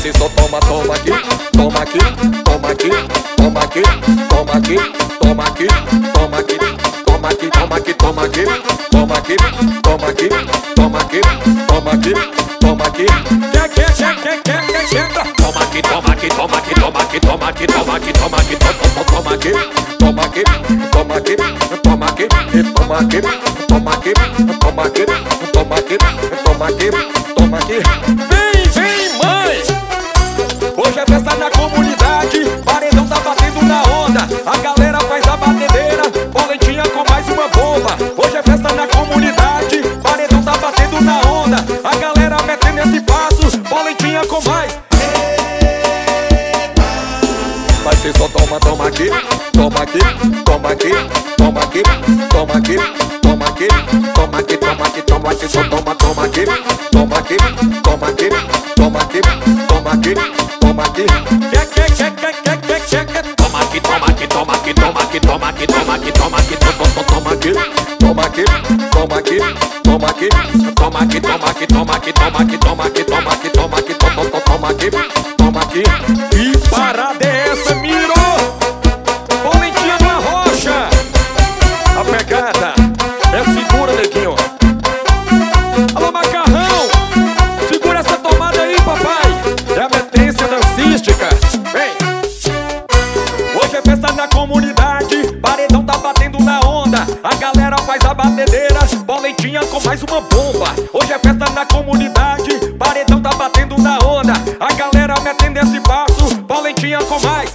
ser só toma, toma aqui, toma aqui, toma aqui, toma aqui, toma aqui, toma aqui, toma aqui, toma aqui, toma aqui, toma aqui, toma aqui, toma aqui, toma aqui, toma aqui, toma aqui. Toma aqui, toma aqui, toma aqui, toma aqui, toma aqui, toma aqui, toma aqui, toma aqui, toma aqui, toma aqui, toma aqui, toma aqui, toma aqui, toma aqui, toma aqui, toma aqui, toma aqui. Vem, mãe! Hoje é festa na comunidade, paredão tá batendo na onda. A galera faz a batedeira, boletinha com mais uma bomba. Hoje é festa na comunidade, paredão tá batendo na onda. A galera metendo esse passo, boletinha com mais. Vai ser só toma, toma aqui, toma aqui, toma aqui, toma aqui, toma aqui, toma aqui, toma aqui, toma aqui, toma. Vai ser só toma, toma aqui, toma aqui, toma aqui, toma aqui, toma aqui, toma aqui. Toma aqui, toma aqui, toma aqui, toma aqui, toma aqui, toma aqui, toma aqui, Toma aqui, toma aqui, toma aqui, toma aqui, toma aqui, toma aqui, toma aqui, toma aqui, toma aqui, toma aqui, toma aqui, toma aqui, toma aqui. que parada é essa, Miro? Boletinha na rocha. A pegada é segura, neguinho. Alô, macarrão, segura essa tomada aí, papai. É a metência dancística. Vem. Hoje é festa na comunidade, paredão tá batendo na onda. A galera faz a batedeira, boletinha com mais uma bomba. Hoje é festa na comunidade, paredão tá batendo na onda. A galera metendo esse passo, boletinha com mais.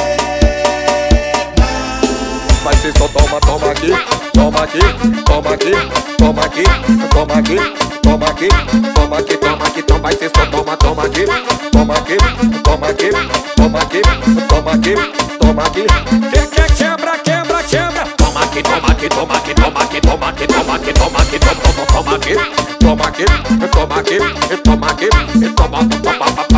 Vai ser só toma, toma aqui, toma aqui, toma aqui, toma aqui, toma aqui, toma aqui, toma aqui, toma aqui, toma. Vai ser só toma, toma aqui, toma aqui, toma aqui, toma aqui, toma aqui, toma aqui. Quebra. Toma aqui, toma aqui, toma aqui, toma aqui, toma aqui, toma aqui, toma aqui, toma aqui, Toma aqui, toma aqui, toma aqui, toma aqui, toma.